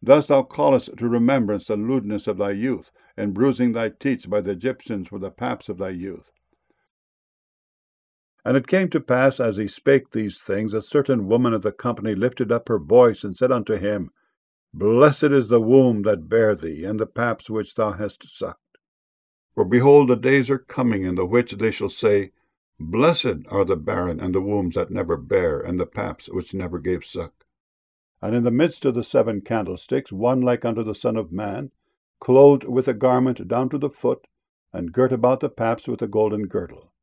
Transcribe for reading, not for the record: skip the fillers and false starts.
Thus thou callest to remembrance the lewdness of thy youth, and bruising thy teats by the Egyptians were the paps of thy youth. And it came to pass, as he spake these things, a certain woman of the company lifted up her voice, and said unto him, Blessed is the womb that bare thee, and the paps which thou hast sucked. For behold, the days are coming, in the which they shall say, Blessed are the barren, and the wombs that never bare, and the paps which never gave suck. And in the midst of the 7 candlesticks, one like unto the Son of Man, clothed with a garment down to the foot, and girt about the paps with a golden girdle.